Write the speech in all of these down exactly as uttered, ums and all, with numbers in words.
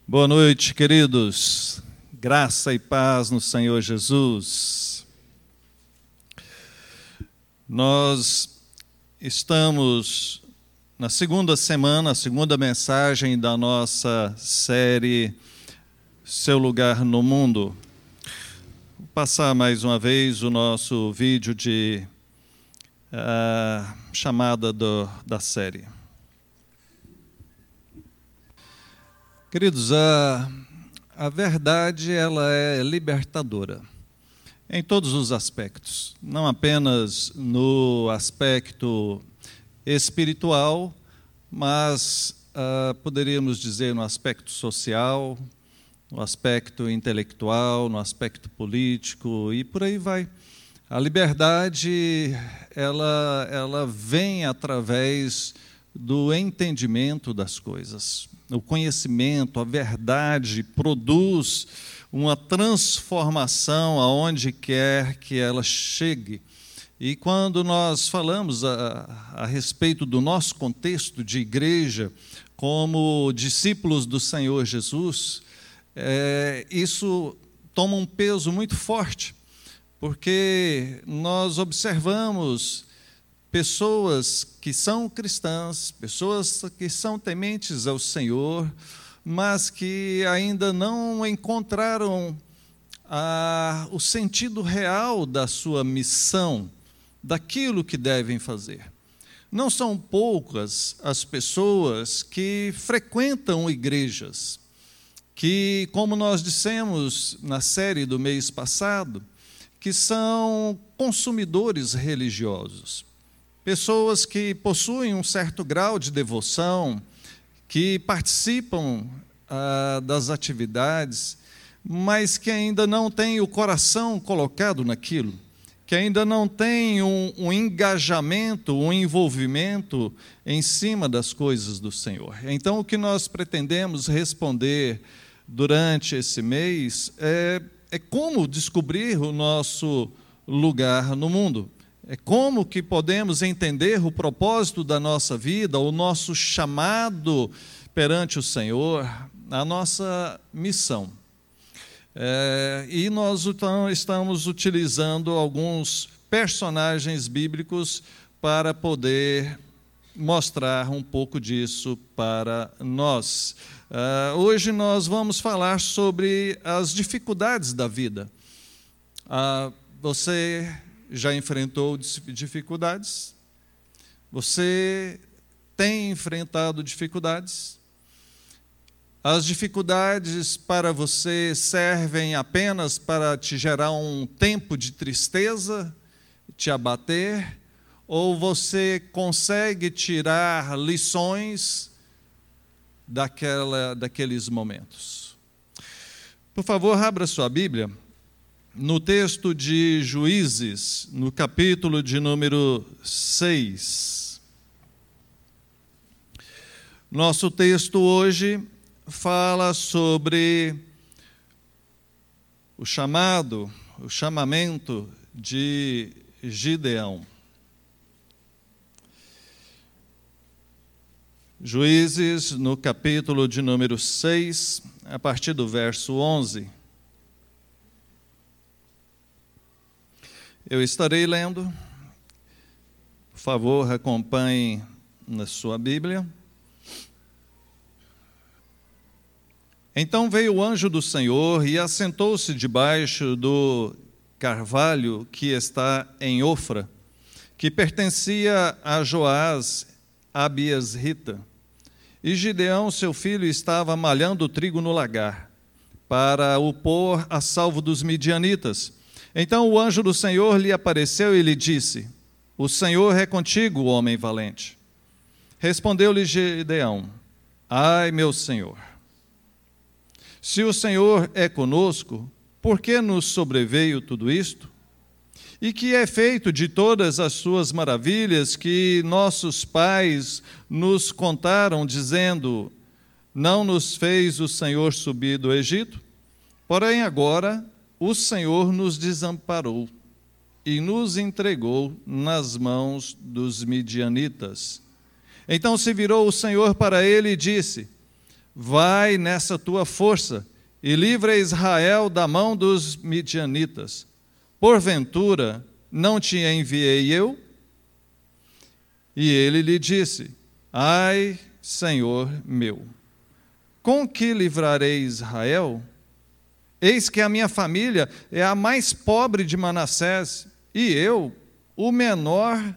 Boa noite, queridos. Graça e paz no Senhor Jesus. Nós estamos na segunda semana, a segunda mensagem da nossa série Seu Lugar no Mundo. Vou passar mais uma vez o nosso vídeo de uh, chamada do, da série. Queridos, a, a verdade ela é libertadora em todos os aspectos, não apenas no aspecto espiritual, mas uh, poderíamos dizer no aspecto social, no aspecto intelectual, no aspecto político e por aí vai. A liberdade ela, ela vem através do entendimento das coisas. O conhecimento, a verdade produz uma transformação aonde quer que ela chegue. E quando nós falamos a, a respeito do nosso contexto de igreja, como discípulos do Senhor Jesus, é, isso toma um peso muito forte, porque nós observamos pessoas que são cristãs, pessoas que são tementes ao Senhor, mas que ainda não encontraram ah, o sentido real da sua missão, daquilo que devem fazer. Não são poucas as pessoas que frequentam igrejas, que, como nós dissemos na série do mês passado, que são consumidores religiosos. Pessoas que possuem um certo grau de devoção, que participam ah, das atividades, mas que ainda não têm o coração colocado naquilo, que ainda não têm um, um engajamento, um envolvimento em cima das coisas do Senhor. Então, o que nós pretendemos responder durante esse mês é, é como descobrir o nosso lugar no mundo. É como que podemos entender o propósito da nossa vida, o nosso chamado perante o Senhor, a nossa missão. É, e nós então estamos utilizando alguns personagens bíblicos para poder mostrar um pouco disso para nós. É, hoje nós vamos falar sobre as dificuldades da vida. Ah, você já enfrentou dificuldades? Você tem enfrentado dificuldades? As dificuldades para você servem apenas para te gerar um tempo de tristeza, te abater? Ou você consegue tirar lições daquela, daqueles momentos? Por favor, abra sua Bíblia. No texto de Juízes, no capítulo de número seis. Nosso texto hoje fala sobre o chamado, o chamamento de Gideão. Juízes, no capítulo de número seis, a partir do verso onze. Eu estarei lendo, por favor, acompanhe na sua Bíblia. Então veio o anjo do Senhor e assentou-se debaixo do carvalho que está em Ofra, que pertencia a Joás, Abiesrita. E Gideão, seu filho, estava malhando o trigo no lagar, para o pôr a salvo dos midianitas. Então o anjo do Senhor lhe apareceu e lhe disse: O Senhor é contigo, homem valente. Respondeu-lhe Gideão: Ai, meu Senhor, se o Senhor é conosco, por que nos sobreveio tudo isto? E que é feito de todas as suas maravilhas que nossos pais nos contaram, dizendo: Não nos fez o Senhor subir do Egito? Porém agora o Senhor nos desamparou e nos entregou nas mãos dos midianitas. Então se virou o Senhor para ele e disse: vai nessa tua força e livra Israel da mão dos midianitas. Porventura, não te enviei eu? E ele lhe disse: ai, Senhor meu, com que livrarei Israel? Eis que a minha família é a mais pobre de Manassés, e eu, o menor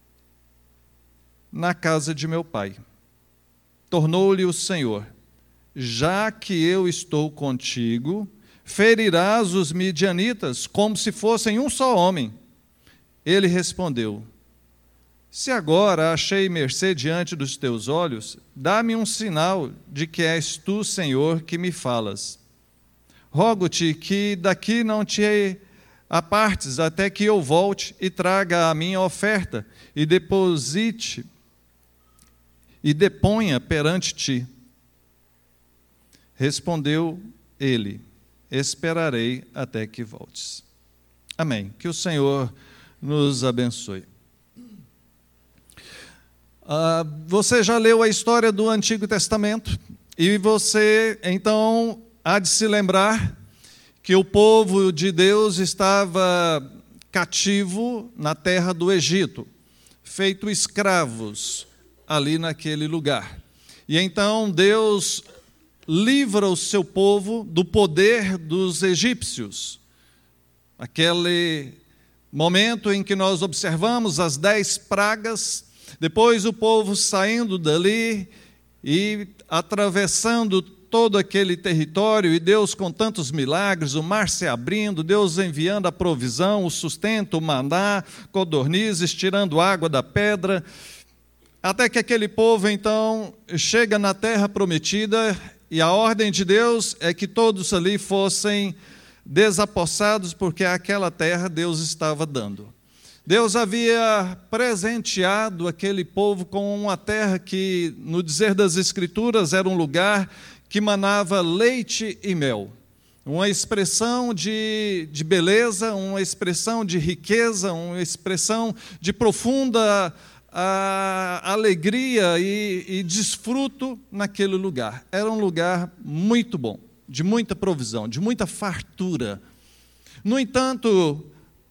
na casa de meu pai. Tornou-lhe o Senhor: já que eu estou contigo, ferirás os midianitas como se fossem um só homem. Ele respondeu: se agora achei mercê diante dos teus olhos, dá-me um sinal de que és tu, Senhor, que me falas. Rogo-te que daqui não te apartes até que eu volte e traga a minha oferta e deposite e deponha perante ti. Respondeu ele: esperarei até que voltes. Amém. Que o Senhor nos abençoe. Ah, você já leu a história do Antigo Testamento e você, então, há de se lembrar que o povo de Deus estava cativo na terra do Egito, feito escravos ali naquele lugar. E então Deus livra o seu povo do poder dos egípcios. Aquele momento em que nós observamos as dez pragas, depois o povo saindo dali e atravessando todo aquele território, e Deus com tantos milagres, o mar se abrindo, Deus enviando a provisão, o sustento, o maná, codornizes, tirando água da pedra, até que aquele povo então chega na terra prometida, e a ordem de Deus é que todos ali fossem desapossados, porque aquela terra Deus estava dando. Deus havia presenteado aquele povo com uma terra que, no dizer das Escrituras, era um lugar que manava leite e mel. Uma expressão de, de beleza, uma expressão de riqueza, uma expressão de profunda a, alegria e, e desfruto naquele lugar. Era um lugar muito bom, de muita provisão, de muita fartura. No entanto,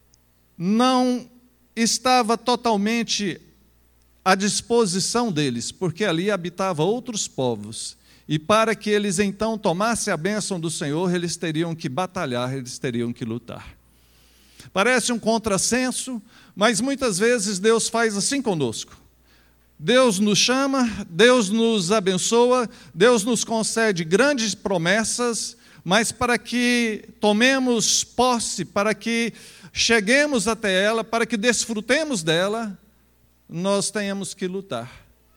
não estava totalmente à disposição deles, porque ali habitavam outros povos, e para que eles então tomassem a bênção do Senhor, eles teriam que batalhar, eles teriam que lutar. Parece um contrassenso, mas muitas vezes Deus faz assim conosco. Deus nos chama, Deus nos abençoa, Deus nos concede grandes promessas, mas para que tomemos posse, para que cheguemos até ela, para que desfrutemos dela, nós tenhamos que lutar.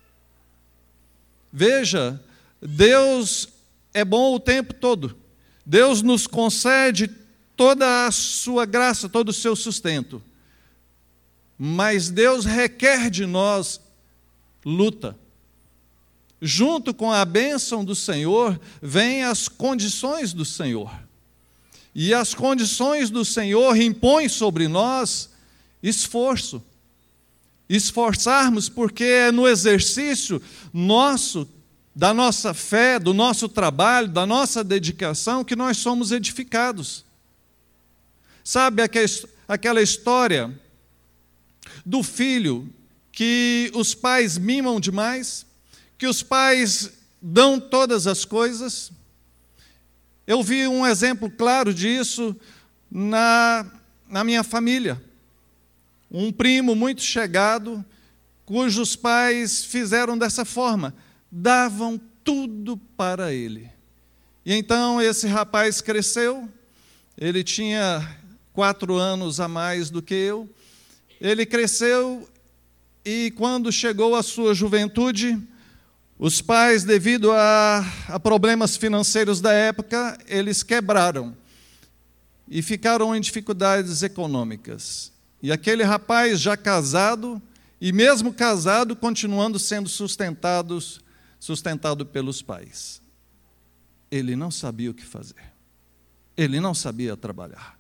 Veja, Deus é bom o tempo todo. Deus nos concede toda a sua graça, todo o seu sustento. Mas Deus requer de nós luta. Junto com a bênção do Senhor, vêm as condições do Senhor. E as condições do Senhor impõem sobre nós esforço. Esforçarmos, porque é no exercício nosso, da nossa fé, do nosso trabalho, da nossa dedicação, que nós somos edificados. Sabe aquela história do filho que os pais mimam demais, que os pais dão todas as coisas? Eu vi um exemplo claro disso na, na minha família. Um primo muito chegado, cujos pais fizeram dessa forma, davam tudo para ele. E então esse rapaz cresceu, ele tinha quatro anos a mais do que eu, ele cresceu e quando chegou a sua juventude, os pais, devido a, a problemas financeiros da época, eles quebraram e ficaram em dificuldades econômicas. E aquele rapaz já casado, e mesmo casado, continuando sendo sustentados, sustentado pelos pais. Ele não sabia o que fazer. Ele não sabia trabalhar.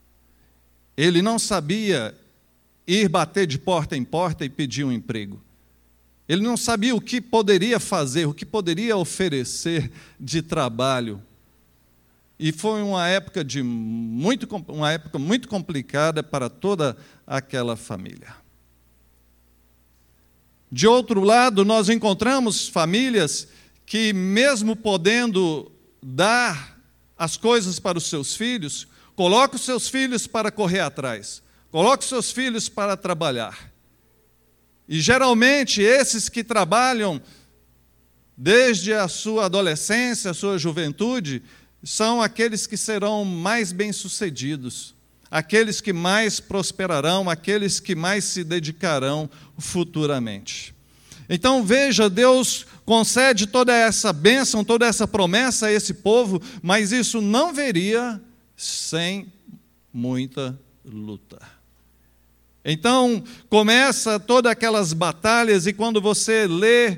Ele não sabia ir bater de porta em porta e pedir um emprego. Ele não sabia o que poderia fazer, o que poderia oferecer de trabalho. E foi uma época, de muito, uma época muito complicada para toda aquela família. De outro lado, nós encontramos famílias que, mesmo podendo dar as coisas para os seus filhos, colocam os seus filhos para correr atrás, colocam os seus filhos para trabalhar. E, geralmente, esses que trabalham desde a sua adolescência, a sua juventude, são aqueles que serão mais bem-sucedidos, aqueles que mais prosperarão, aqueles que mais se dedicarão futuramente. Então, veja, Deus concede toda essa bênção, toda essa promessa a esse povo, mas isso não viria sem muita luta. Então, começa todas aquelas batalhas, e quando você lê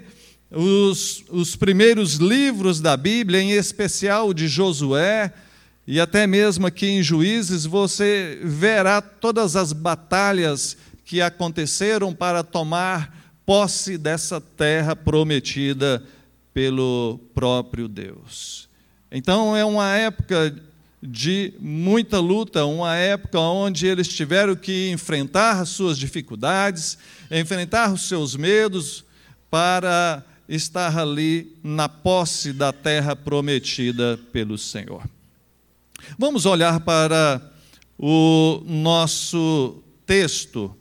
os, os primeiros livros da Bíblia, em especial de Josué, e até mesmo aqui em Juízes, você verá todas as batalhas que aconteceram para tomar posse dessa terra prometida pelo próprio Deus. Então, é uma época de muita luta, uma época onde eles tiveram que enfrentar as suas dificuldades, enfrentar os seus medos, para estar ali na posse da terra prometida pelo Senhor. Vamos olhar para o nosso texto.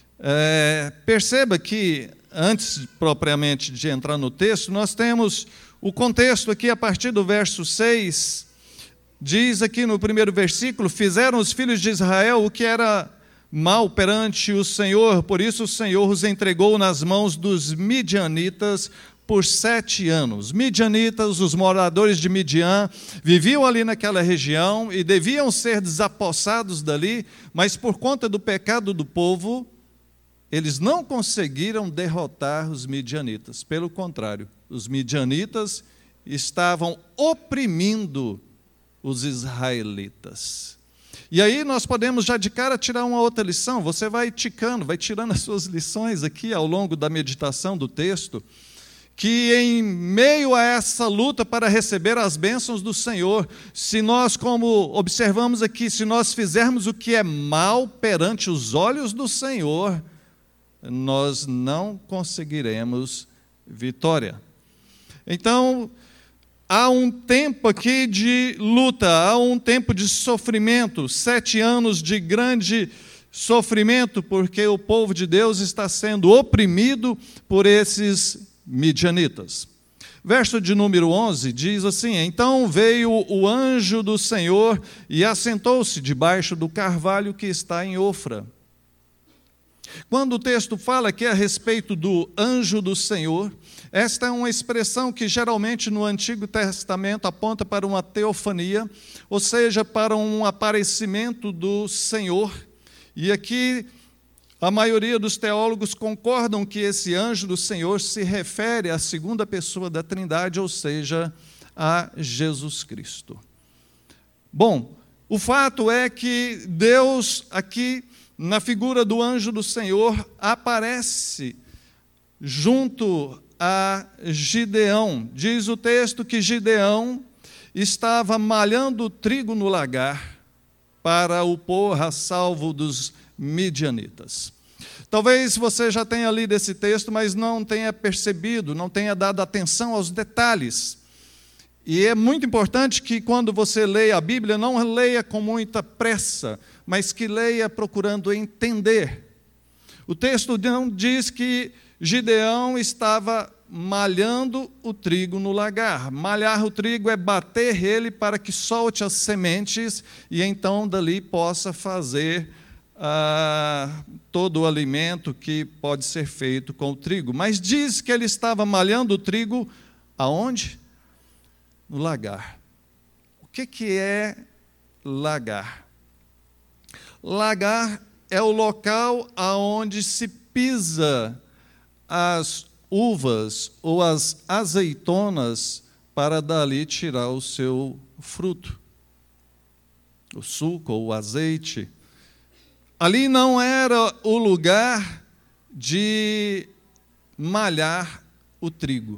É, perceba que, antes propriamente de entrar no texto, nós temos o contexto aqui a partir do verso seis. Diz aqui no primeiro versículo: fizeram os filhos de Israel o que era mal perante o Senhor, por isso o Senhor os entregou nas mãos dos midianitas por sete anos. Midianitas, os moradores de Midian, viviam ali naquela região e deviam ser desapossados dali, mas por conta do pecado do povo, eles não conseguiram derrotar os midianitas. Pelo contrário, os midianitas estavam oprimindo os israelitas. E aí nós podemos já de cara tirar uma outra lição. Você vai ticando, vai tirando as suas lições aqui ao longo da meditação do texto, que em meio a essa luta para receber as bênçãos do Senhor, se nós, como observamos aqui, se nós fizermos o que é mal perante os olhos do Senhor, nós não conseguiremos vitória. Então, há um tempo aqui de luta, há um tempo de sofrimento, sete anos de grande sofrimento, porque o povo de Deus está sendo oprimido por esses midianitas. Verso de número onze diz assim: então veio o anjo do Senhor e assentou-se debaixo do carvalho que está em Ofra. Quando o texto fala aqui a respeito do anjo do Senhor, esta é uma expressão que geralmente no Antigo Testamento aponta para uma teofania, ou seja, para um aparecimento do Senhor. E aqui a maioria dos teólogos concordam que esse anjo do Senhor se refere à segunda pessoa da Trindade, ou seja, a Jesus Cristo. Bom, o fato é que Deus aqui, na figura do anjo do Senhor, aparece junto a Gideão. Diz o texto que Gideão estava malhando trigo no lagar para o pôr a salvo dos midianitas. Talvez você já tenha lido esse texto, mas não tenha percebido, não tenha dado atenção aos detalhes. E é muito importante que, quando você leia a Bíblia, não leia com muita pressa, mas que leia procurando entender. O texto não diz que Gideão estava malhando o trigo no lagar. Malhar o trigo é bater ele para que solte as sementes e então dali possa fazer ah, todo o alimento que pode ser feito com o trigo. Mas diz que ele estava malhando o trigo aonde? No lagar. O que, que é lagar? Lagar é o local aonde se pisa as uvas ou as azeitonas para dali tirar o seu fruto, o suco ou o azeite. Ali não era o lugar de malhar o trigo.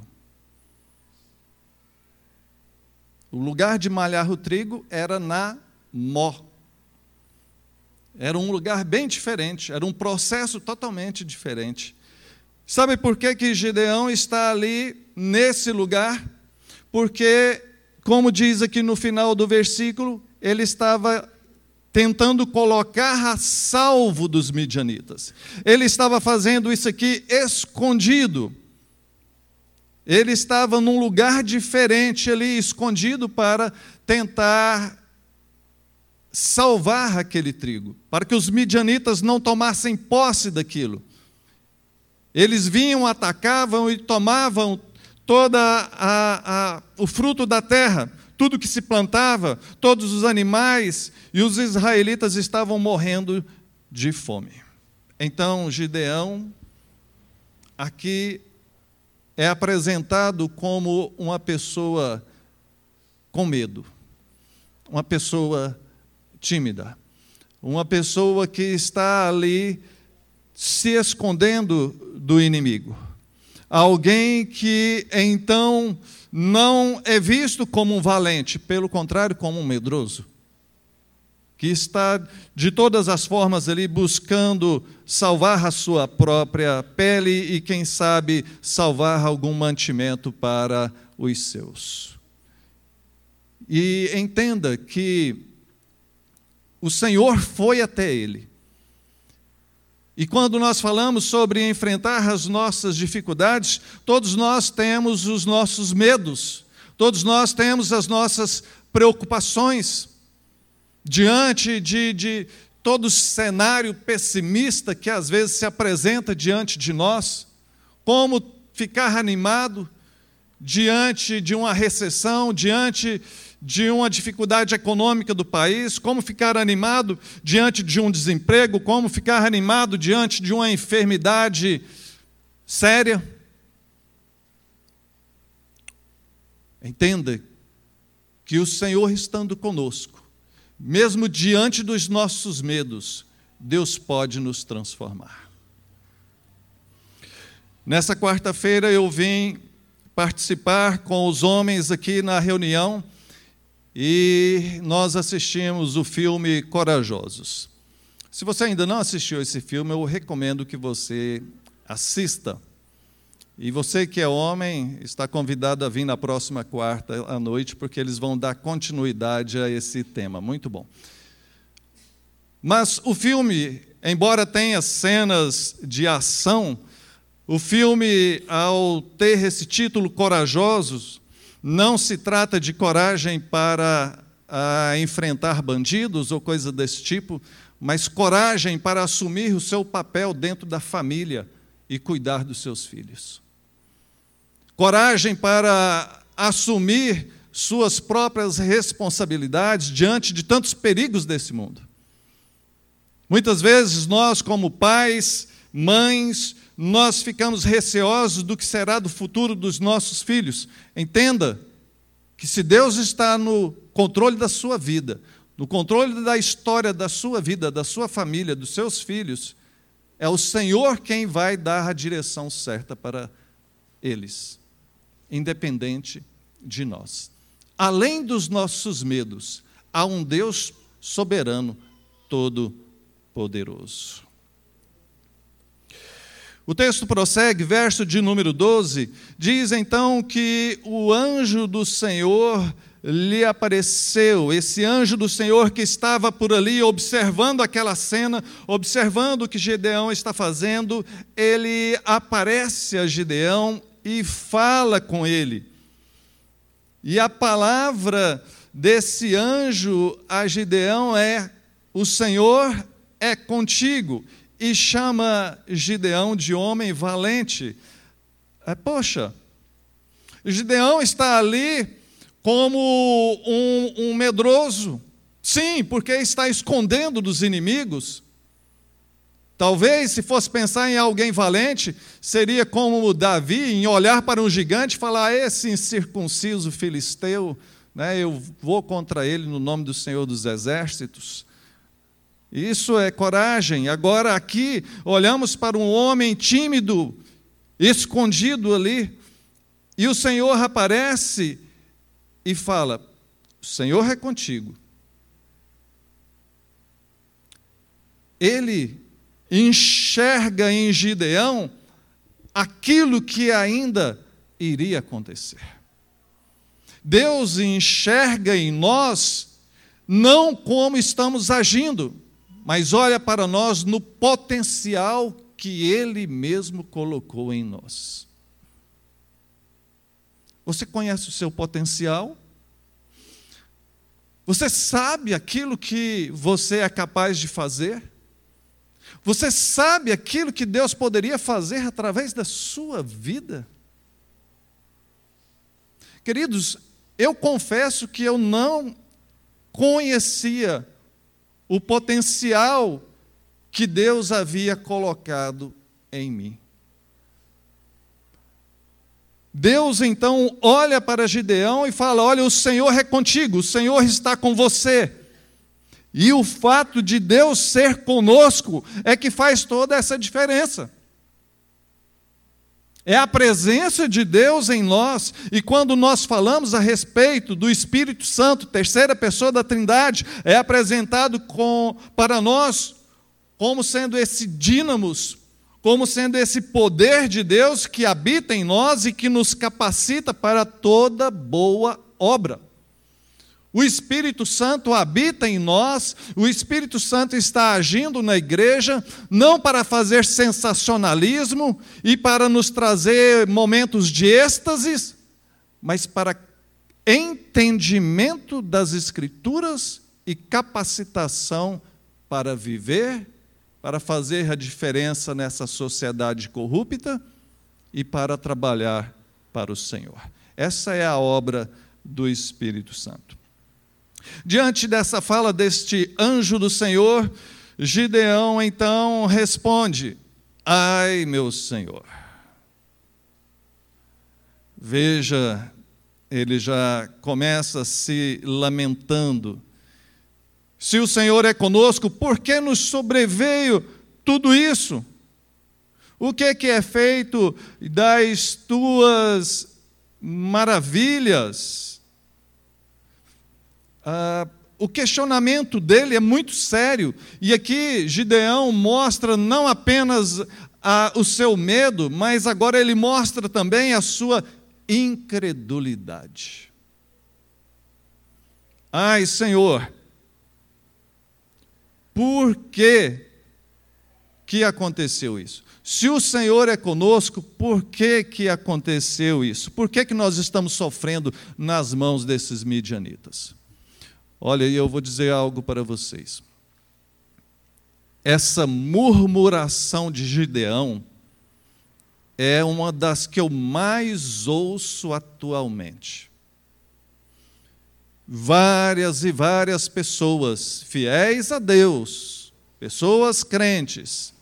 O lugar de malhar o trigo era na Mó. Era um lugar bem diferente, era um processo totalmente diferente. Sabe por que que Gideão está ali, nesse lugar? Porque, como diz aqui no final do versículo, ele estava tentando colocar a salvo dos midianitas. Ele estava fazendo isso aqui escondido. Ele estava num lugar diferente ali, escondido, para tentar salvar aquele trigo, para que os midianitas não tomassem posse daquilo. Eles vinham, atacavam e tomavam todo o fruto da terra, tudo que se plantava, todos os animais, e os israelitas estavam morrendo de fome. Então, Gideão, aqui, é apresentado como uma pessoa com medo, uma pessoa tímida, uma pessoa que está ali se escondendo do inimigo. Alguém que, então, não é visto como um valente, pelo contrário, como um medroso, que está, de todas as formas, ali buscando salvar a sua própria pele e, quem sabe, salvar algum mantimento para os seus. E entenda que o Senhor foi até ele. E quando nós falamos sobre enfrentar as nossas dificuldades, todos nós temos os nossos medos, todos nós temos as nossas preocupações, diante de, de todo o cenário pessimista que às vezes se apresenta diante de nós. Como ficar animado diante de uma recessão, diante de uma dificuldade econômica do país, como ficar animado diante de um desemprego, como ficar animado diante de uma enfermidade séria. Entenda que o Senhor estando conosco, mesmo diante dos nossos medos, Deus pode nos transformar. Nessa quarta-feira eu vim participar com os homens aqui na reunião e nós assistimos o filme Corajosos. Se você ainda não assistiu esse filme, eu recomendo que você assista. E você que é homem, está convidado a vir na próxima quarta à noite, porque eles vão dar continuidade a esse tema. Muito bom. Mas o filme, embora tenha cenas de ação, o filme, ao ter esse título Corajosos, não se trata de coragem para a, enfrentar bandidos ou coisa desse tipo, mas coragem para assumir o seu papel dentro da família e cuidar dos seus filhos. Coragem para assumir suas próprias responsabilidades diante de tantos perigos desse mundo. Muitas vezes nós, como pais, mães, nós ficamos receosos do que será do futuro dos nossos filhos. Entenda que se Deus está no controle da sua vida, no controle da história da sua vida, da sua família, dos seus filhos, é o Senhor quem vai dar a direção certa para eles, independente de nós. Além dos nossos medos, há um Deus soberano, todo-poderoso. O texto prossegue, verso de número doze, diz então que o anjo do Senhor lhe apareceu, esse anjo do Senhor que estava por ali observando aquela cena, observando o que Gideão está fazendo, ele aparece a Gideão e fala com ele. E a palavra desse anjo a Gideão é: o Senhor é contigo. E chama Gideão de homem valente. É, poxa, Gideão está ali como um, um medroso. Sim, porque está escondendo dos inimigos. Talvez, se fosse pensar em alguém valente, seria como Davi, em olhar para um gigante e falar: esse incircunciso filisteu, né, eu vou contra ele no nome do Senhor dos Exércitos. Isso é coragem. Agora aqui olhamos para um homem tímido escondido ali, e o Senhor aparece e fala: o Senhor é contigo. Ele enxerga em Gideão aquilo que ainda iria acontecer. Deus enxerga em nós não como estamos agindo, mas olha para nós no potencial que Ele mesmo colocou em nós. Você conhece o seu potencial? Você sabe aquilo que você é capaz de fazer? Você sabe aquilo que Deus poderia fazer através da sua vida? Queridos, eu confesso que eu não conhecia o potencial que Deus havia colocado em mim. Deus então olha para Gideão e fala: olha, o Senhor é contigo, o Senhor está com você. E o fato de Deus ser conosco é que faz toda essa diferença. É a presença de Deus em nós, e quando nós falamos a respeito do Espírito Santo, terceira pessoa da Trindade, é apresentado com, para nós como sendo esse dínamos, como sendo esse poder de Deus que habita em nós e que nos capacita para toda boa obra. O Espírito Santo habita em nós, o Espírito Santo está agindo na igreja, não para fazer sensacionalismo e para nos trazer momentos de êxtase, mas para entendimento das Escrituras e capacitação para viver, para fazer a diferença nessa sociedade corrupta e para trabalhar para o Senhor. Essa é a obra do Espírito Santo. Diante dessa fala deste anjo do Senhor, Gideão então responde: ai, meu Senhor. Veja, ele já começa se lamentando. Se o Senhor é conosco, por que nos sobreveio tudo isso? O que é que é feito das tuas maravilhas? Ah, o questionamento dele é muito sério, e aqui Gideão mostra não apenas ah, o seu medo, mas agora ele mostra também a sua incredulidade. Ai, Senhor, por que que aconteceu isso? Se o Senhor é conosco, por que que aconteceu isso? Por que que nós estamos sofrendo nas mãos desses midianitas? Olha, e eu vou dizer algo para vocês. Essa murmuração de Gideão é uma das que eu mais ouço atualmente. Várias e várias pessoas fiéis a Deus, pessoas crentes,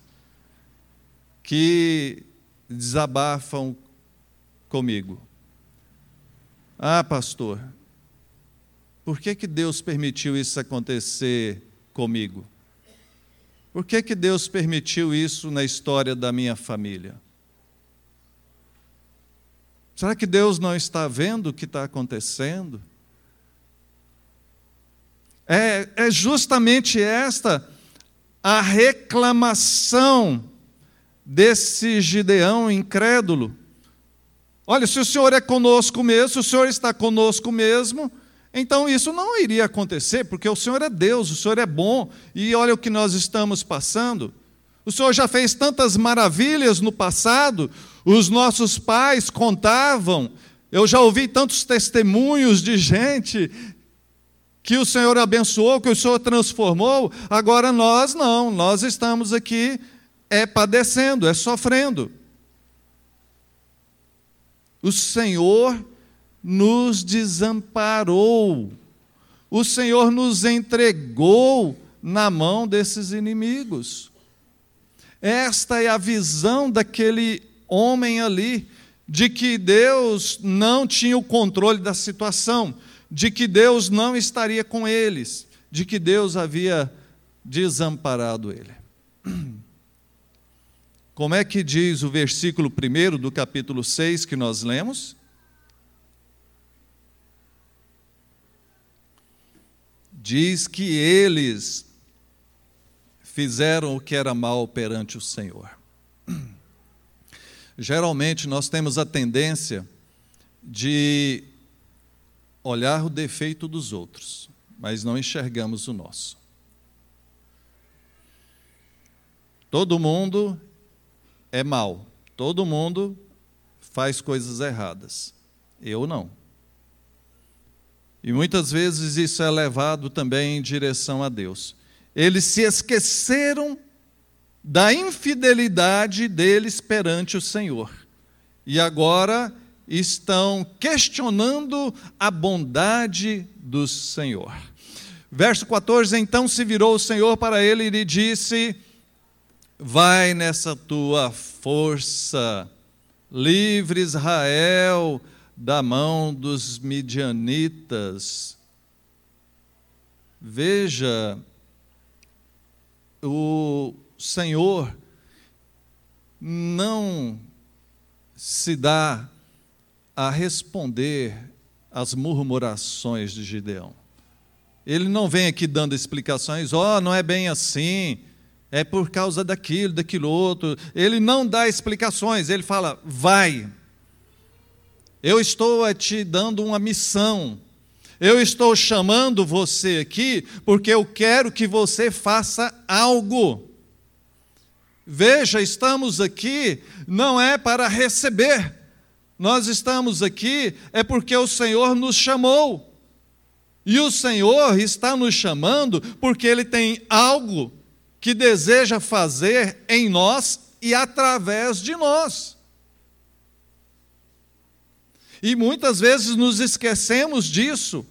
que desabafam comigo. Ah, pastor, por que que Deus permitiu isso acontecer comigo? Por que que Deus permitiu isso na história da minha família? Será que Deus não está vendo o que está acontecendo? É, é justamente esta a reclamação desse Gideão incrédulo. Olha, se o Senhor é conosco mesmo, se o Senhor está conosco mesmo, então isso não iria acontecer, porque o Senhor é Deus, o Senhor é bom, e olha o que nós estamos passando. O Senhor já fez tantas maravilhas no passado, os nossos pais contavam, eu já ouvi tantos testemunhos de gente que o Senhor abençoou, que o Senhor transformou, agora nós não, nós estamos aqui é padecendo, é sofrendo. O Senhor nos desamparou, o Senhor nos entregou na mão desses inimigos. Esta é a visão daquele homem ali, de que Deus não tinha o controle da situação, de que Deus não estaria com eles, de que Deus havia desamparado ele. Como é que diz o versículo primeiro do capítulo seis que nós lemos? Diz que eles fizeram o que era mal perante o Senhor. Geralmente nós temos a tendência de olhar o defeito dos outros, mas não enxergamos o nosso. Todo mundo é mau, todo mundo faz coisas erradas. Eu não. E muitas vezes isso é levado também em direção a Deus. Eles se esqueceram da infidelidade deles perante o Senhor. E agora estão questionando a bondade do Senhor. Verso quatorze, então se virou o Senhor para ele e lhe disse: vai nessa tua força, livre Israel da mão dos midianitas. Veja, o Senhor não se dá a responder às murmurações de Gideão. Ele não vem aqui dando explicações, ó, oh, não é bem assim, é por causa daquilo, daquilo outro. Ele não dá explicações, ele fala, vai. Eu estou te dando uma missão. Eu estou chamando você aqui porque eu quero que você faça algo. Veja, estamos aqui não é para receber. Nós estamos aqui é porque o Senhor nos chamou. E o Senhor está nos chamando porque Ele tem algo que deseja fazer em nós e através de nós. E muitas vezes nos esquecemos disso.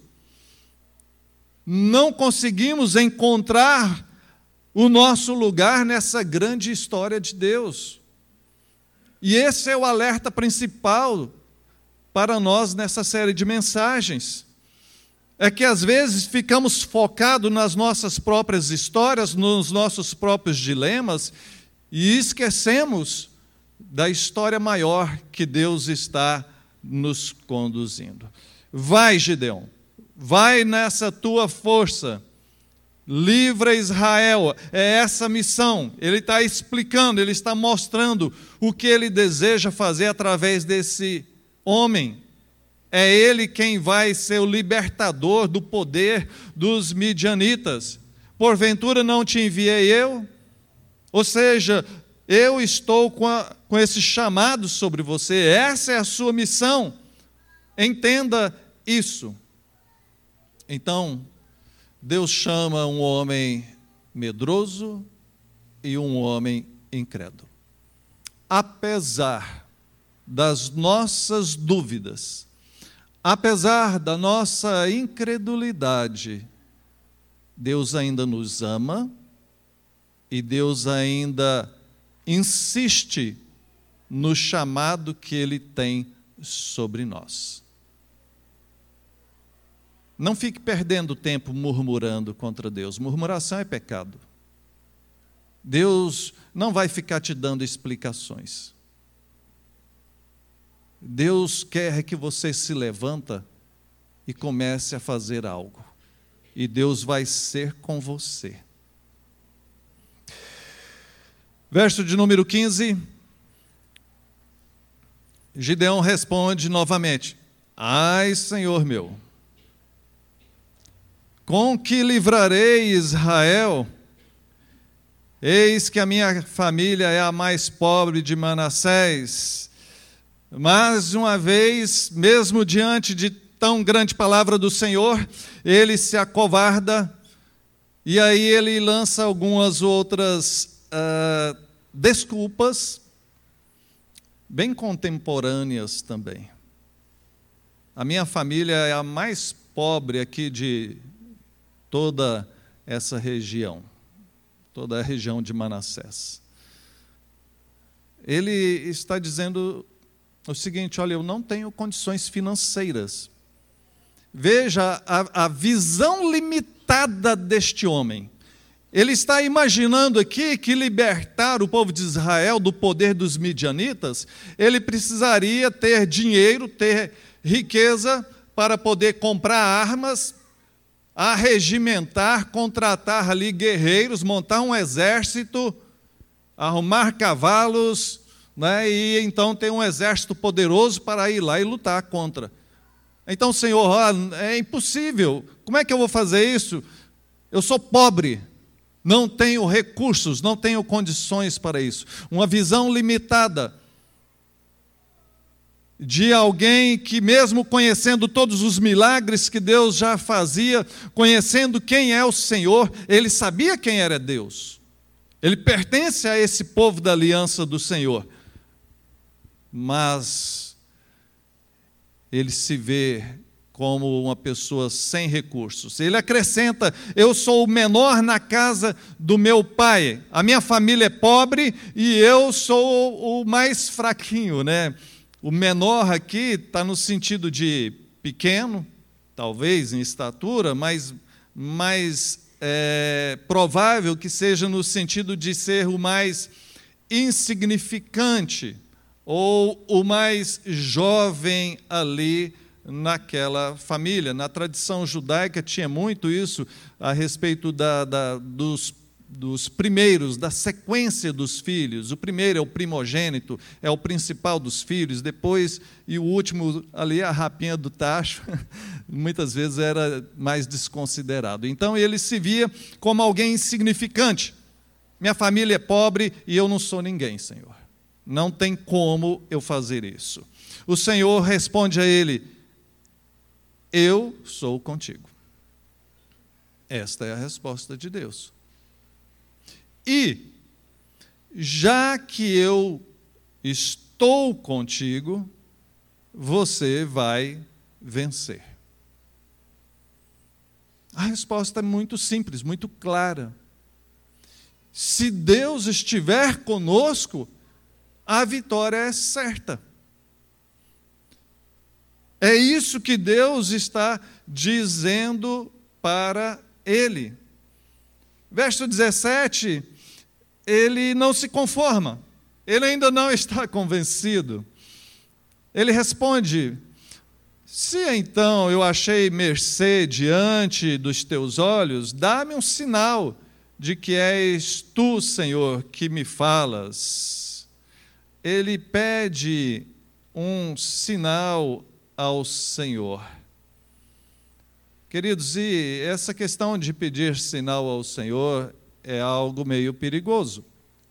Não conseguimos encontrar o nosso lugar nessa grande história de Deus. E esse é o alerta principal para nós nessa série de mensagens. É que às vezes ficamos focados nas nossas próprias histórias, nos nossos próprios dilemas, e esquecemos da história maior que Deus está nos conduzindo. Vai, Gideão, vai nessa tua força, livra Israel, é essa missão. Ele está explicando, ele está mostrando o que ele deseja fazer através desse homem. É ele quem vai ser o libertador do poder dos midianitas. Porventura não te enviei eu? Ou seja, eu estou com, a, com esse chamado sobre você, essa é a sua missão. Entenda isso. Então, Deus chama um homem medroso e um homem incrédulo. Apesar das nossas dúvidas, apesar da nossa incredulidade, Deus ainda nos ama e Deus ainda insiste no chamado que Ele tem sobre nós. Não fique perdendo tempo murmurando contra Deus. Murmuração é pecado. Deus não vai ficar te dando explicações. Deus quer que você se levanta e comece a fazer algo. E Deus vai ser com você. Verso de número quinze. Gideão responde novamente: ai, Senhor meu, com que livrarei Israel? Eis que a minha família é a mais pobre de Manassés. Mais uma vez, mesmo diante de tão grande palavra do Senhor, ele se acovarda, e aí ele lança algumas outras uh, desculpas, bem contemporâneas também. A minha família é a mais pobre aqui de toda essa região, toda a região de Manassés. Ele está dizendo o seguinte: olha, eu não tenho condições financeiras. Veja a, a visão limitada deste homem. Ele está imaginando aqui que libertar o povo de Israel do poder dos midianitas, ele precisaria ter dinheiro, ter riqueza para poder comprar armas, arregimentar, contratar ali guerreiros, montar um exército, arrumar cavalos, né, e então ter um exército poderoso para ir lá e lutar contra. Então, Senhor, é impossível, como é que eu vou fazer isso? Eu sou pobre, não tenho recursos, não tenho condições para isso. Uma visão limitada de alguém que, mesmo conhecendo todos os milagres que Deus já fazia, conhecendo quem é o Senhor, ele sabia quem era Deus. Ele pertence a esse povo da aliança do Senhor. Mas ele se vê como uma pessoa sem recursos. Ele acrescenta: eu sou o menor na casa do meu pai, a minha família é pobre e eu sou o mais fraquinho, né? O menor aqui está no sentido de pequeno, talvez em estatura, mas mais é, provável que seja no sentido de ser o mais insignificante ou o mais jovem ali naquela família. Na tradição judaica tinha muito isso a respeito da, da, dos, dos primeiros, da sequência dos filhos. O primeiro é o primogênito, é o principal dos filhos, depois, e o último ali, a rapinha do tacho, muitas vezes era mais desconsiderado. Então ele se via como alguém insignificante. Minha família é pobre e eu não sou ninguém, Senhor. Não tem como eu fazer isso. O Senhor responde a ele: eu sou contigo. Esta é a resposta de Deus. E, já que eu estou contigo, você vai vencer. A resposta é muito simples, muito clara. Se Deus estiver conosco, a vitória é certa. É isso que Deus está dizendo para ele. Verso dezessete, ele não se conforma, ele ainda não está convencido. Ele responde: se então eu achei mercê diante dos teus olhos, dá-me um sinal de que és tu, Senhor, que me falas. Ele pede um sinal ao Senhor. Queridos, e essa questão de pedir sinal ao Senhor é algo meio perigoso.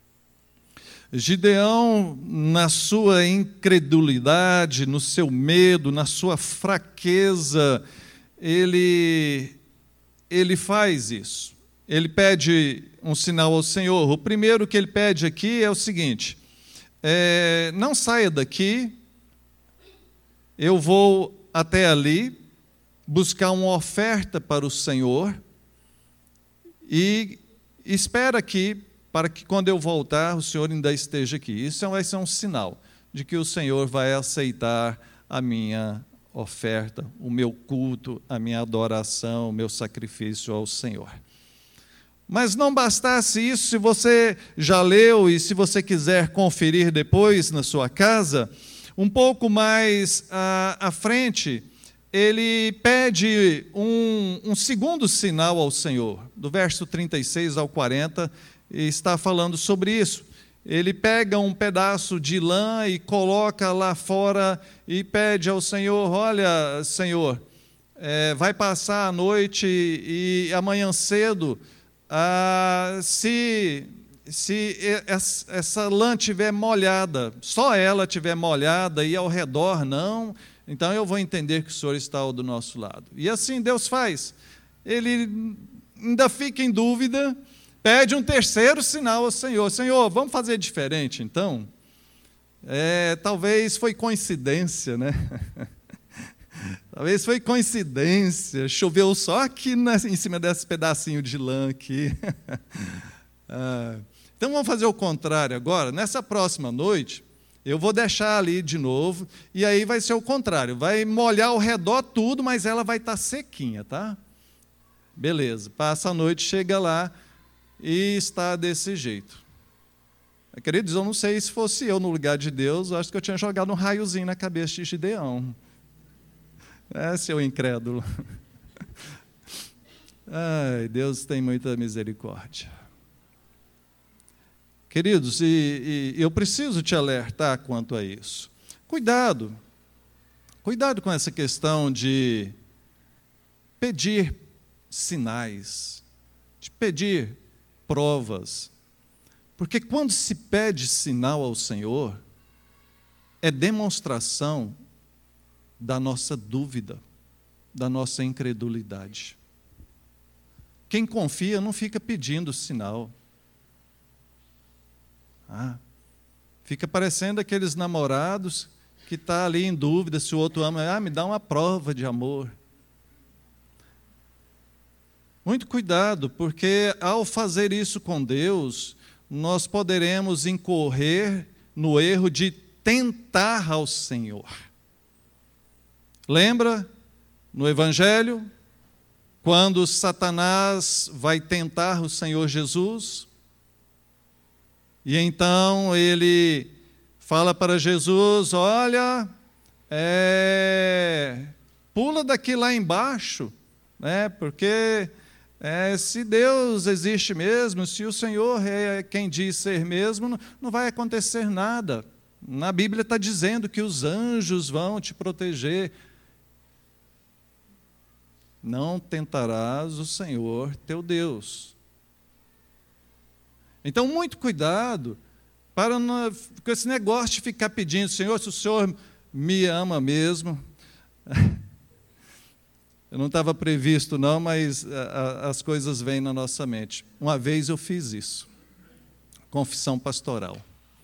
Gideão, na sua incredulidade, no seu medo, na sua fraqueza, ele, ele faz isso. Ele pede um sinal ao Senhor. O primeiro que ele pede aqui é o seguinte: é, não saia daqui, eu vou até ali buscar uma oferta para o Senhor e espera aqui para que quando eu voltar o Senhor ainda esteja aqui. Isso vai ser um sinal de que o Senhor vai aceitar a minha oferta, o meu culto, a minha adoração, o meu sacrifício ao Senhor. Mas não bastasse isso, se você já leu e se você quiser conferir depois na sua casa, um pouco mais à, à frente, ele pede um, um segundo sinal ao Senhor. Do verso trinta e seis ao quarenta, está falando sobre isso. Ele pega um pedaço de lã e coloca lá fora e pede ao Senhor: olha, Senhor, é, vai passar a noite e amanhã cedo, ah, se, se essa lã estiver molhada, só ela estiver molhada e ao redor não, então eu vou entender que o Senhor está do nosso lado. E assim Deus faz. Ele ainda fica em dúvida, pede um terceiro sinal ao Senhor. Senhor, vamos fazer diferente então? É, talvez foi coincidência, né? Talvez foi coincidência, choveu só aqui na, em cima desse pedacinho de lã aqui. ah, então vamos fazer o contrário agora. Nessa próxima noite, eu vou deixar ali de novo, e aí vai ser o contrário, vai molhar ao redor tudo, mas ela vai estar sequinha, tá? Beleza, passa a noite, chega lá, e está desse jeito. Queridos, eu não sei se fosse eu no lugar de Deus, eu acho que eu tinha jogado um raiozinho na cabeça de Gideão. É, seu incrédulo. Ai, Deus tem muita misericórdia. Queridos, e, e eu preciso te alertar quanto a isso. Cuidado, cuidado com essa questão de pedir sinais, de pedir provas. Porque quando se pede sinal ao Senhor, é demonstração da nossa dúvida, da nossa incredulidade. Quem confia não fica pedindo sinal. Ah, fica parecendo aqueles namorados que estão tá ali em dúvida se o outro ama. Ah, me dá uma prova de amor. Muito cuidado, porque ao fazer isso com Deus, nós poderemos incorrer no erro de tentar ao Senhor. Lembra, no Evangelho, quando Satanás vai tentar o Senhor Jesus, e então ele fala para Jesus, olha, é, pula daqui lá embaixo, né, porque é, se Deus existe mesmo, se o Senhor é quem diz ser mesmo, não, não vai acontecer nada. Na Bíblia está dizendo que os anjos vão te proteger. Não tentarás o Senhor teu Deus. Então, muito cuidado para não, com esse negócio de ficar pedindo, Senhor, se o Senhor me ama mesmo. Eu não estava previsto, não, mas a, a, as coisas vêm na nossa mente. Uma vez eu fiz isso, confissão pastoral.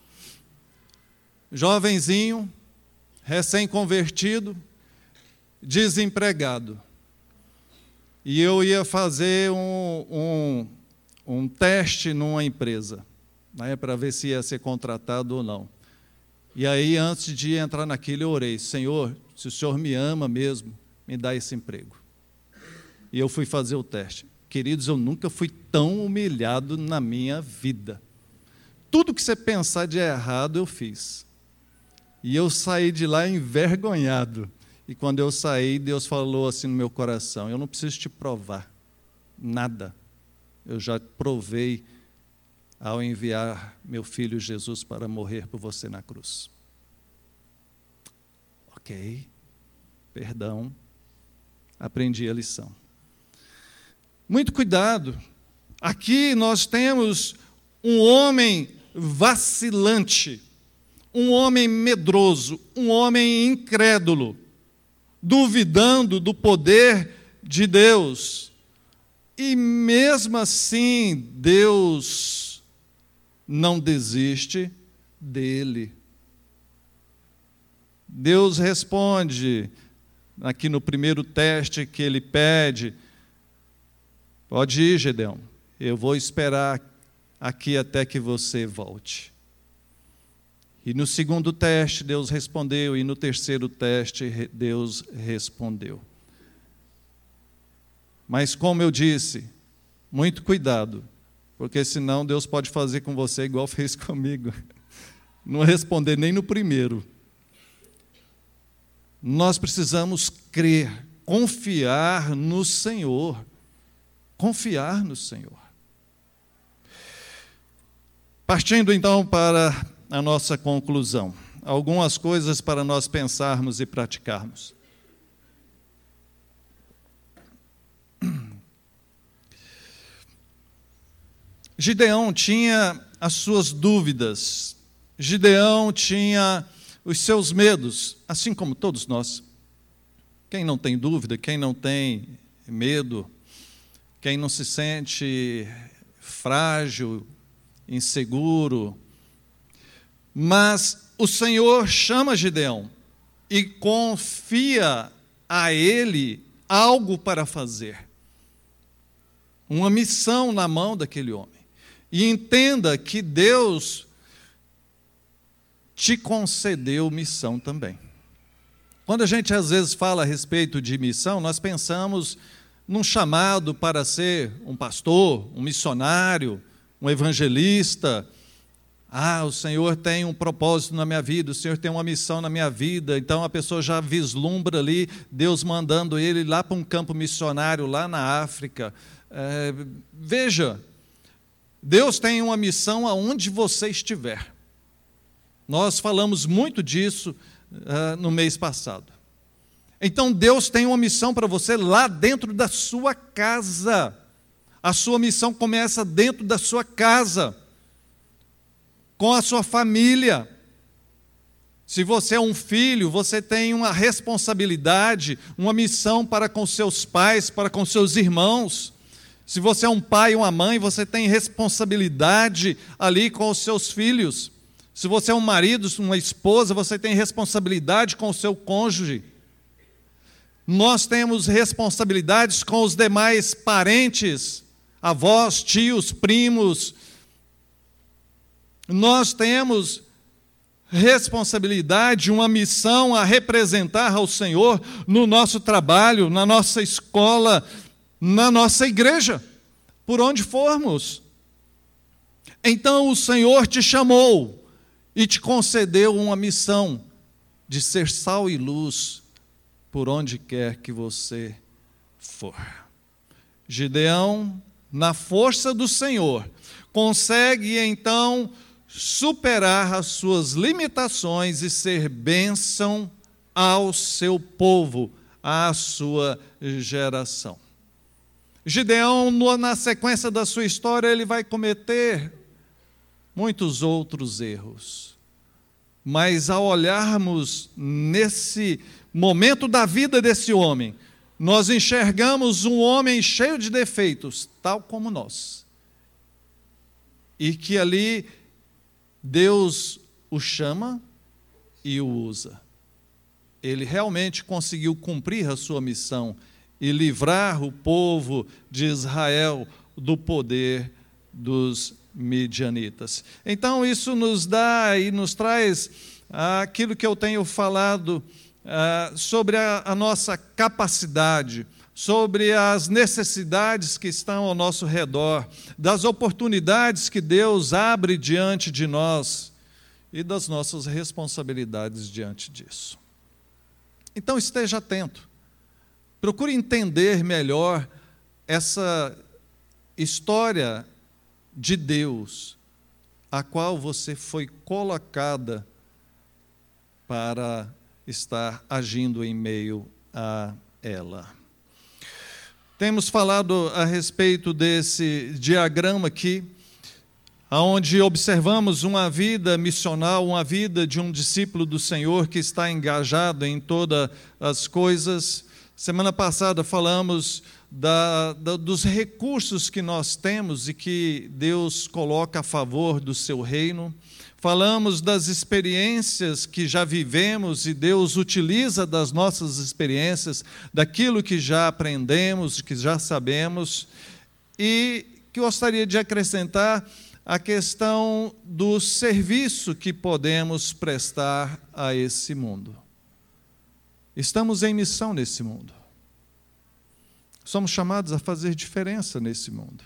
Jovenzinho, recém-convertido, desempregado. E eu ia fazer um, um, um teste numa empresa, né, para ver se ia ser contratado ou não. E aí, antes de entrar naquilo, eu orei, Senhor, se o Senhor me ama mesmo, me dá esse emprego. E eu fui fazer o teste. Queridos, eu nunca fui tão humilhado na minha vida. Tudo que você pensar de errado, eu fiz. E eu saí de lá envergonhado. E quando eu saí, Deus falou assim no meu coração, eu não preciso te provar nada. Eu já provei ao enviar meu filho Jesus para morrer por você na cruz. Ok, perdão, aprendi a lição. Muito cuidado, aqui nós temos um homem vacilante, um homem medroso, um homem incrédulo, duvidando do poder de Deus. E mesmo assim, Deus não desiste dele. Deus responde, aqui no primeiro teste que ele pede, pode ir, Gideão, eu vou esperar aqui até que você volte. E no segundo teste, Deus respondeu, e no terceiro teste, Deus respondeu. Mas, como eu disse, muito cuidado, porque senão Deus pode fazer com você igual fez comigo, não responder nem no primeiro. Nós precisamos crer, confiar no Senhor, confiar no Senhor. Partindo então para a nossa conclusão, algumas coisas para nós pensarmos e praticarmos. Gideão tinha as suas dúvidas, Gideão tinha os seus medos, assim como todos nós. Quem não tem dúvida, quem não tem medo, quem não se sente frágil, inseguro. Mas o Senhor chama Gideão e confia a ele algo para fazer. Uma missão na mão daquele homem. E entenda que Deus te concedeu missão também. Quando a gente às vezes fala a respeito de missão, nós pensamos num chamado para ser um pastor, um missionário, um evangelista. Ah, o Senhor tem um propósito na minha vida, o Senhor tem uma missão na minha vida. Então a pessoa já vislumbra ali Deus mandando ele lá para um campo missionário, lá na África. É, veja, Deus tem uma missão aonde você estiver. Nós falamos muito disso uh, no mês passado. Então Deus tem uma missão para você lá dentro da sua casa. A sua missão começa dentro da sua casa, com a sua família. Se você é um filho, você tem uma responsabilidade, uma missão para com seus pais, para com seus irmãos. Se você é um pai ou uma mãe, você tem responsabilidade ali com os seus filhos. Se você é um marido, uma esposa, você tem responsabilidade com o seu cônjuge. Nós temos responsabilidades com os demais parentes, avós, tios, primos. Nós temos responsabilidade, uma missão a representar ao Senhor no nosso trabalho, na nossa escola, na nossa igreja, por onde formos. Então o Senhor te chamou e te concedeu uma missão de ser sal e luz por onde quer que você for. Gideão, na força do Senhor, consegue então superar as suas limitações e ser bênção ao seu povo, à sua geração. Gideão, na sequência da sua história, ele vai cometer muitos outros erros. Mas ao olharmos nesse momento da vida desse homem, nós enxergamos um homem cheio de defeitos, tal como nós. E que ali Deus o chama e o usa. Ele realmente conseguiu cumprir a sua missão e livrar o povo de Israel do poder dos midianitas. Então isso nos dá e nos traz aquilo que eu tenho falado ah, sobre a, a nossa capacidade, sobre as necessidades que estão ao nosso redor, das oportunidades que Deus abre diante de nós e das nossas responsabilidades diante disso. Então esteja atento, procure entender melhor essa história de Deus, a qual você foi colocada para estar agindo em meio a ela. Temos falado a respeito desse diagrama aqui, onde observamos uma vida missional, uma vida de um discípulo do Senhor que está engajado em todas as coisas. Semana passada falamos da, da, dos recursos que nós temos e que Deus coloca a favor do seu reino. Falamos das experiências que já vivemos e Deus utiliza das nossas experiências, daquilo que já aprendemos, que já sabemos, e que gostaria de acrescentar a questão do serviço que podemos prestar a esse mundo. Estamos em missão nesse mundo. Somos chamados a fazer diferença nesse mundo.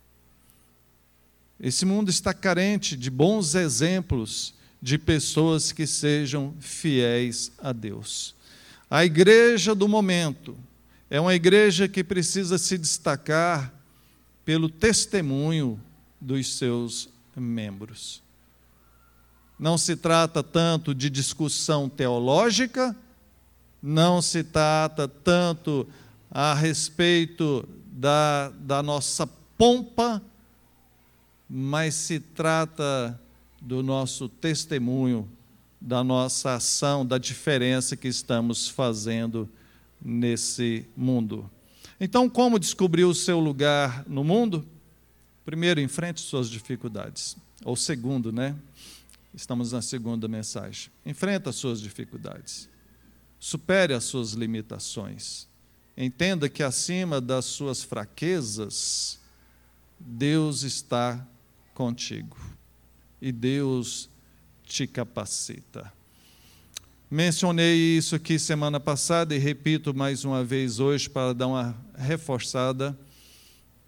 Esse mundo está carente de bons exemplos de pessoas que sejam fiéis a Deus. A igreja do momento é uma igreja que precisa se destacar pelo testemunho dos seus membros. Não se trata tanto de discussão teológica, não se trata tanto a respeito da, da nossa pompa, mas se trata do nosso testemunho, da nossa ação, da diferença que estamos fazendo nesse mundo. Então, como descobrir o seu lugar no mundo? Primeiro, enfrente suas dificuldades. Ou segundo, né? Estamos na segunda mensagem. Enfrenta as suas dificuldades. Supere as suas limitações. Entenda que acima das suas fraquezas, Deus está contigo. E Deus te capacita. Mencionei isso aqui semana passada e repito mais uma vez hoje para dar uma reforçada.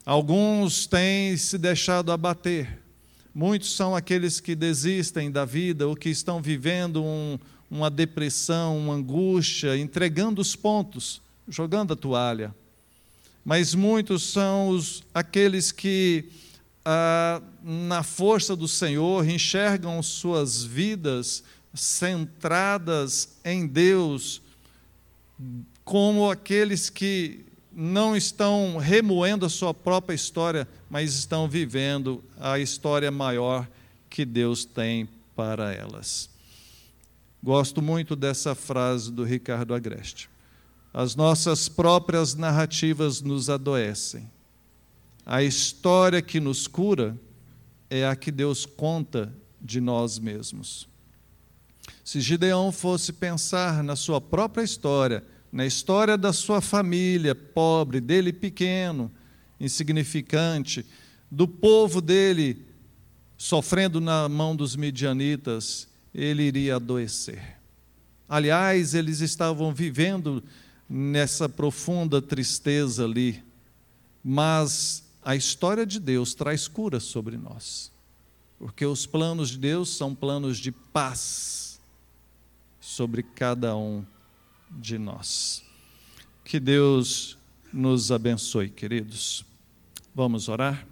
Alguns têm se deixado abater. Muitos são aqueles que desistem da vida ou que estão vivendo um, uma depressão, uma angústia, entregando os pontos, jogando a toalha. Mas muitos são os, aqueles que, ah, na força do Senhor, enxergam suas vidas centradas em Deus, como aqueles que não estão remoendo a sua própria história, mas estão vivendo a história maior que Deus tem para elas. Gosto muito dessa frase do Ricardo Agreste. As nossas próprias narrativas nos adoecem. A história que nos cura é a que Deus conta de nós mesmos. Se Gideão fosse pensar na sua própria história, na história da sua família pobre, dele pequeno, insignificante, do povo dele sofrendo na mão dos midianitas, ele iria adoecer. Aliás, eles estavam vivendo nessa profunda tristeza ali, mas a história de Deus traz cura sobre nós, porque os planos de Deus são planos de paz sobre cada um de nós. Que Deus nos abençoe, queridos. Vamos orar?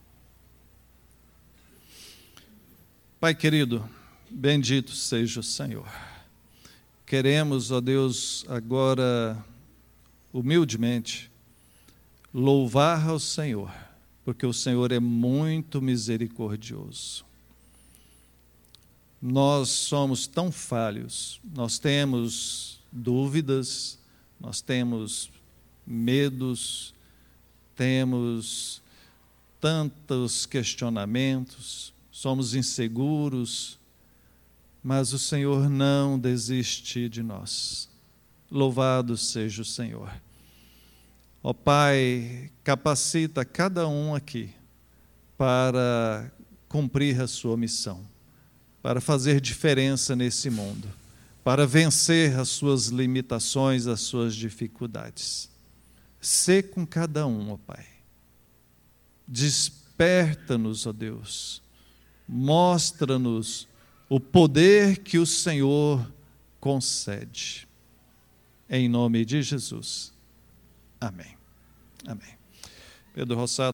Pai querido, bendito seja o Senhor. Queremos, ó Deus, agora, humildemente, louvar ao Senhor, porque o Senhor é muito misericordioso. Nós somos tão falhos, nós temos dúvidas, nós temos medos, temos tantos questionamentos, somos inseguros, mas o Senhor não desiste de nós. Louvado seja o Senhor. Ó Pai, capacita cada um aqui para cumprir a sua missão, para fazer diferença nesse mundo, para vencer as suas limitações, as suas dificuldades. Sê com cada um, ó Pai. Desperta-nos, ó Deus. Mostra-nos o poder que o Senhor concede. Em nome de Jesus. Amém. Amém. Pedro Rossato.